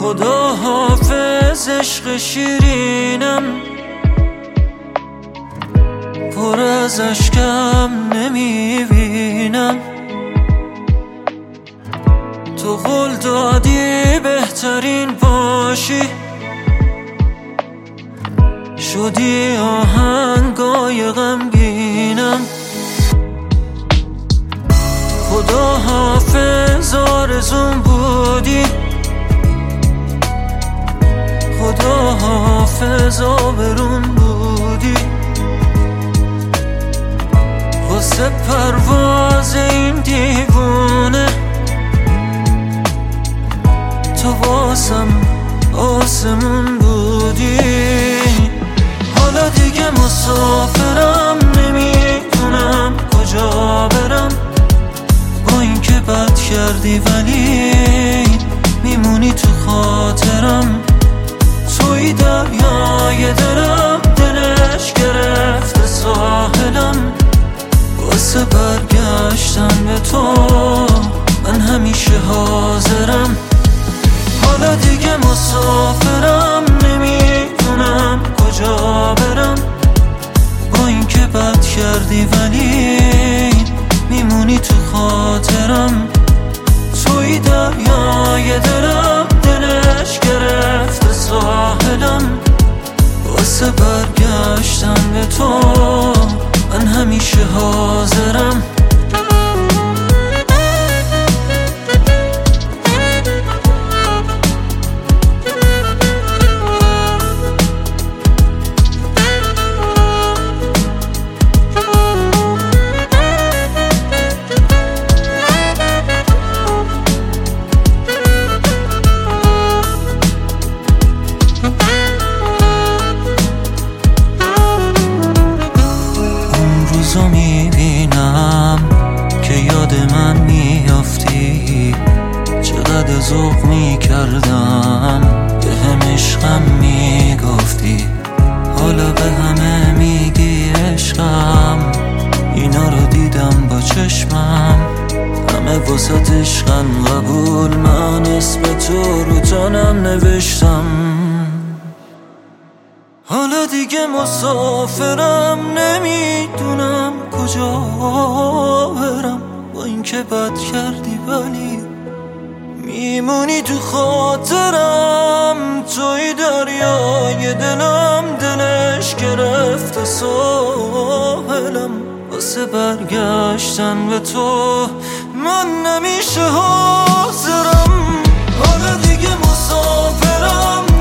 خدا حافظ عشق شیرینم، پر از اشکم نمیبینم. تو قول دادی بهترین باشی، شدی آهنگای غمگینم. خدا حافظ آرزوم بودی، خدا حافظ آبرون بودی. واسه پرواز این دیوونه تو واسم آسمون بودی. حالا دیگه مسافرم، نمیدونم کجا برم. با اینکه بد کردی ولی میمونی تو خاطرم. توی دریای دلم، دلش گرفته ساحلم. واسه برگشتن به تو من همیشه حاضرم. حالا دیگه مسافرم، نمیدونم کجا برم. با اینکه بد کردی ولی میمونی تو خاطرم. توی دریای دلم، دلش گرفته ساحلم. واسه برگشتن به تو من همیشه حاضرم. روزو میبینم که یاد من میافتی. چقدر ذوق میکردم به هم عشقم میگفتی. حالا به همه میگی عشقم، اینا رو دیدم با چشمم. همه واسه عشقم قبول، من اسم تو رو جانم نوشتم. حالا دیگه مسافرم، نمیدونم کجا برم. با اینکه بد کردی ولی میمونی تو خاطرم. توی دریای دلم، دلش گرفته ساحلم. واسه برگشتن به تو من نمیشه حاضرم. حالا دیگه مسافرم،